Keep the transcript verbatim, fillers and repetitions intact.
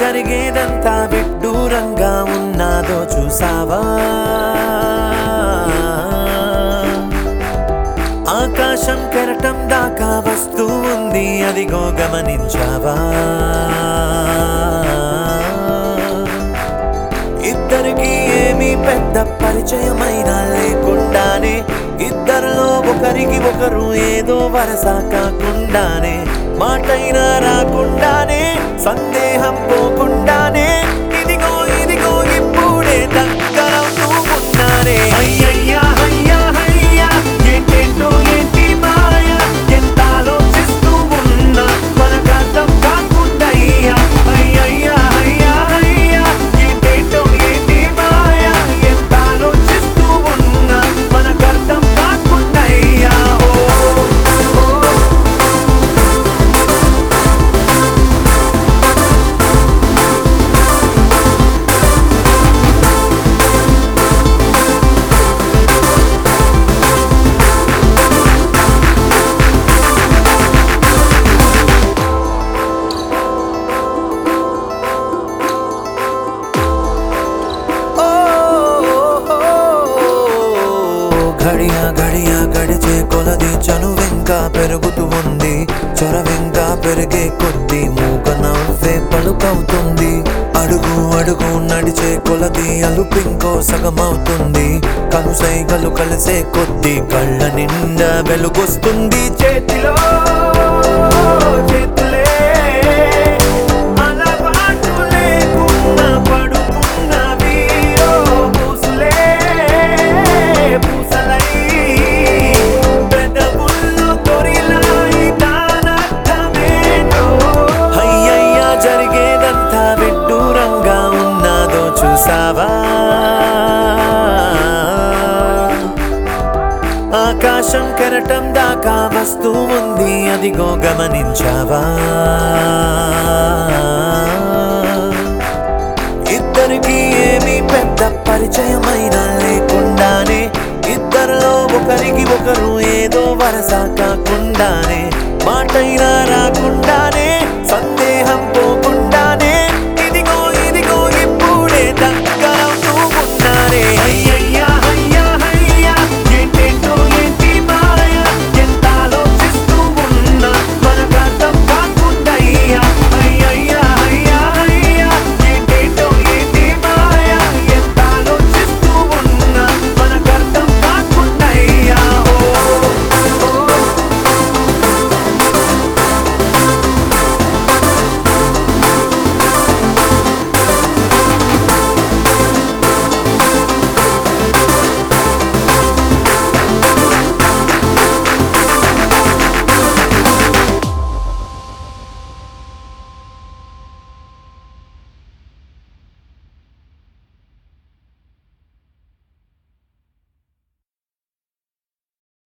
జరిగేదంతా విడ్డూరంగా ఉన్నాదో చూసావా? ఆకాశం కెరటం దాకా వస్తూ ఉంది, అదిగో గమనించావా? ఇద్దరికి ఏమీ పెద్ద పరిచయమైనా లేకుండానే, ఇద్దరిలో ఒకరికి ఒకరు ఏదో వరస కాకుండానే, మాటైనా రాకుండానే, సందేహం పోకుండానే, ఇదిగో ఇదిగో ఇప్పుడే దగ్గరవుతూ ఉన్నారే. అయ్యయ్యా అయ్యా అయ్యా ఏంటేంటో ఏంటి మాయ, ఎంత ఆలోచిస్తూ ఉన్నా మనకర్థం కాకుండయ్యా. అయ్యయ్యా అయ్యా అయ్యా ఏంటేంటో ఏంటి మాయ, ఎంత ఆలోచిస్తూ ఉన్నా మనకర్థం కాకుండయ్యా. గడియా గడియా గడిచే కొలది చనువింకా పెరుగుతూ ఉంది, చొరవింకా పెరిగే కొద్ది మూక నవ్వే పలుకవుతుంది. అడుగు అడుగు నడిచే కొలది అలుపింకో సగమవుతుంది, కనుసైగలు కలిసే కొద్ది కళ్ళ నిండా వెలుగొస్తుంది. చేతిలో చేతులే అలవాటు లేకున్నా పడుకున్నవి, ఓ పూసులే పూసలై పెదవుల్లో తొరిలాయి దానర్థమేంటో. అయ్యయ్యా జరిగేదంతా విడ్డూరంగా ఉన్నాదో చూసావా? ఆకాశం కెరటం దాకా వస్తూ ఉంది, అదిగో గమనించావా? ఇద్దరికి ఏమీ పెద్ద పరిచయమైనా లేకుండానే, ఇద్దరిలో ఒకరికి ఒకరు ఏదో వరస కాకుండానే, మాటైనా